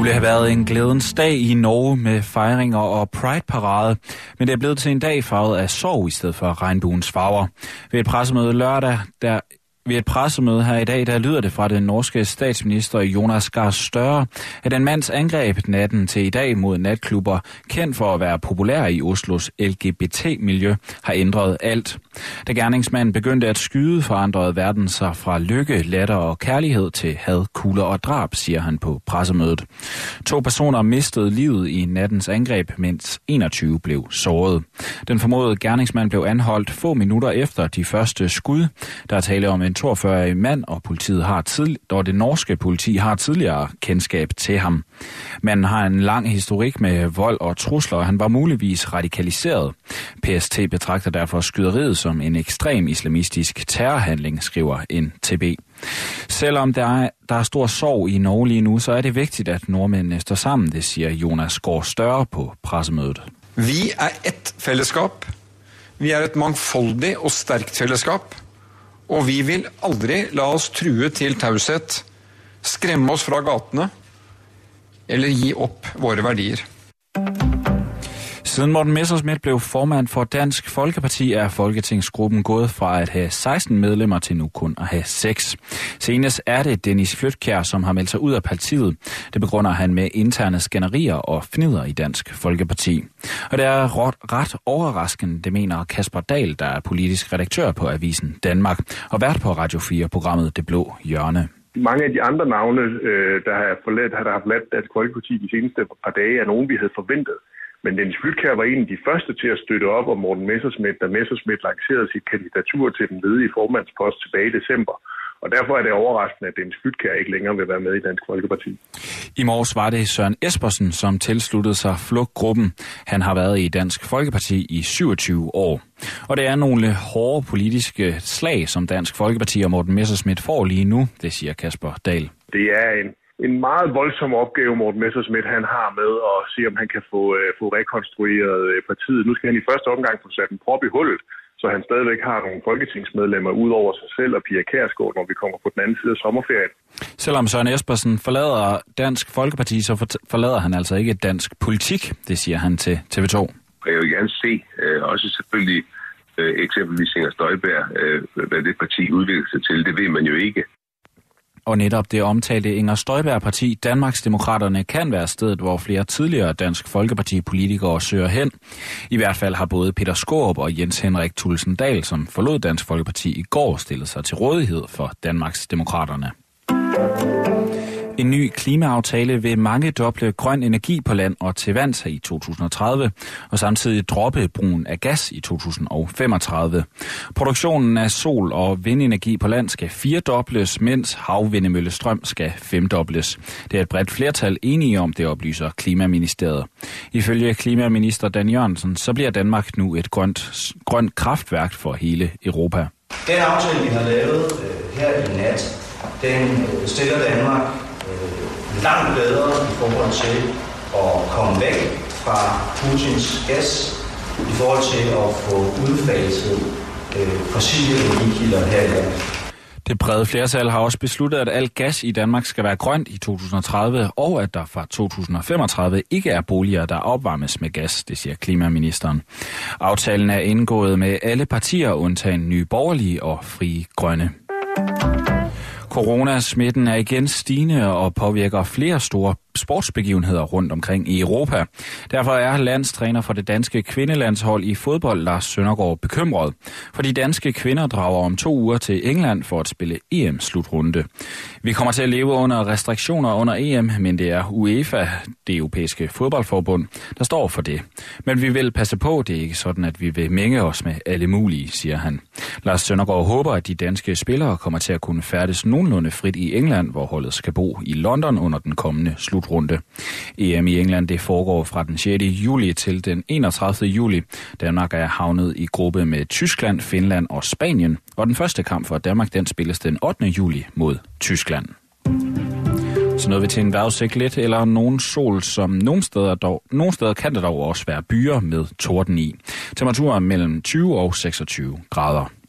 skulle have været en glædens dag i Norge med fejringer og Pride-parade, men det er blevet til en dag farvet af sorg i stedet for regnbuens farver. Ved et pressemøde her i dag, der lyder det fra den norske statsminister Jonas Gahr Støre, at en mands angreb natten til i dag mod natklubber, kendt for at være populær i Oslos LGBT-miljø, har ændret alt. Da gerningsmanden begyndte at skyde, forandrede verden sig fra lykke, latter og kærlighed til had, kugler og drab, siger han på pressemødet. 2 personer mistede livet i nattens angreb, mens 21 blev såret. Den formodede gerningsmand blev anholdt få minutter efter de første skud. Der er tale om en 42-årig mand, og det norske politi har tidligere kendskab til ham. Manden har en lang historik med vold og trusler, og han var muligvis radikaliseret. PST betragter derfor skyderiet som en ekstrem islamistisk terrorhandling, skriver NTB. Selvom der er stor sorg i Norge lige nu, så er det vigtigt, at nordmændene står sammen, det siger Jonas Gahr Støre på pressemødet. Vi er et fællesskab. Vi er et mangfoldig og stærkt fællesskab. Og vi vil aldrig lade os true til tavshed, skræmme os fra gatene, eller give op våre værdier. Siden Morten Messerschmidt blev formand for Dansk Folkeparti, er Folketingsgruppen gået fra at have 16 medlemmer til nu kun at have 6. Senest er det Dennis Flydtkjær, som har meldt sig ud af partiet. Det begrunder han med interne skænderier og fnider i Dansk Folkeparti. Og det er ret overraskende, det mener Kasper Dahl, der er politisk redaktør på Avisen Danmark, og vært på Radio 4-programmet Det Blå Hjørne. Mange af de andre navne, der har forladt Dansk Folkeparti de seneste par dage, er nogen, vi havde forventet. Men Dennis Flydtkjær var en af de første til at støtte op om Morten Messerschmidt, da Messerschmidt lancerede sit kandidatur til den ledige formandspost tilbage i december. Og derfor er det overraskende, at Dennis Flydtkjær ikke længere vil være med i Dansk Folkeparti. I morges var det Søren Espersen, som tilsluttede sig Flugtgruppen. Han har været i Dansk Folkeparti i 27 år. Og det er nogle hårde politiske slag, som Dansk Folkeparti og Morten Messerschmidt får lige nu, det siger Kasper Dahl. Det er en meget voldsom opgave, Morten Messerschmidt han har med at se, om han kan få rekonstrueret partiet. Nu skal han i første omgang få sat en prop i hullet, så han stadigvæk har nogle folketingsmedlemmer ud over sig selv og Pia Kjærsgaard, når vi kommer på den anden side af sommerferien. Selvom Søren Espersen forlader Dansk Folkeparti, så forlader han altså ikke dansk politik, det siger han til TV2. Jeg vil gerne se, også selvfølgelig eksempelvis Inger Støjberg, hvad det parti udvikler sig til, det ved man jo ikke. Og netop det omtalte Inger Støjberg-parti, Danmarksdemokraterne, kan være stedet, hvor flere tidligere Dansk Folkeparti-politikere søger hen. I hvert fald har både Peter Skaarup og Jens Henrik Thulesen Dahl, som forlod Dansk Folkeparti i går, stillet sig til rådighed for Danmarksdemokraterne. En ny klimaaftale vil mangedoble grøn energi på land og til vands i 2030, og samtidig droppe brugen af gas i 2035. Produktionen af sol- og vindenergi på land skal 4-dobles, mens havvindemøllestrøm skal 5-dobles. Det er et bredt flertal enige om, det oplyser Klimaministeriet. Ifølge klimaminister Dan Jørgensen, så bliver Danmark nu et grønt kraftværk for hele Europa. Den aftale, vi har lavet her i nat, den stiller Danmark langt bedre i forhold til at komme væk fra Putins gas, i forhold til at få udfaset fossile energikilder her i landet. Det brede flertal har også besluttet, at al gas i Danmark skal være grønt i 2030, og at der fra 2035 ikke er boliger, der opvarmes med gas, det siger klimaministeren. Aftalen er indgået med alle partier, undtagen Nye Borgerlige og Frie Grønne. Coronasmitten er igen stigende og påvirker flere store sportsbegivenheder rundt omkring i Europa. Derfor er landstræner for det danske kvindelandshold i fodbold, Lars Søndergaard, bekymret. For de danske kvinder drager om 2 uger til England for at spille EM-slutrunde. Vi kommer til at leve under restriktioner under EM, men det er UEFA, det europæiske fodboldforbund, der står for det. Men vi vil passe på, det er ikke sådan, at vi vil mænge os med alle mulige, siger han. Lars Søndergaard håber, at de danske spillere kommer til at kunne færdes nogenlunde frit i England, hvor holdet skal bo i London under den kommende slutrunde. EM i England, det foregår fra den 6. juli til den 31. juli. Danmark er havnet i gruppe med Tyskland, Finland og Spanien, og den første kamp for Danmark, den spilles den 8. juli mod Tyskland. Så nåede vi til en vejrudsigt lidt eller nogen sol, som nogle steder kan der dog også være byer med torden i. Temperaturer mellem 20 og 26 grader.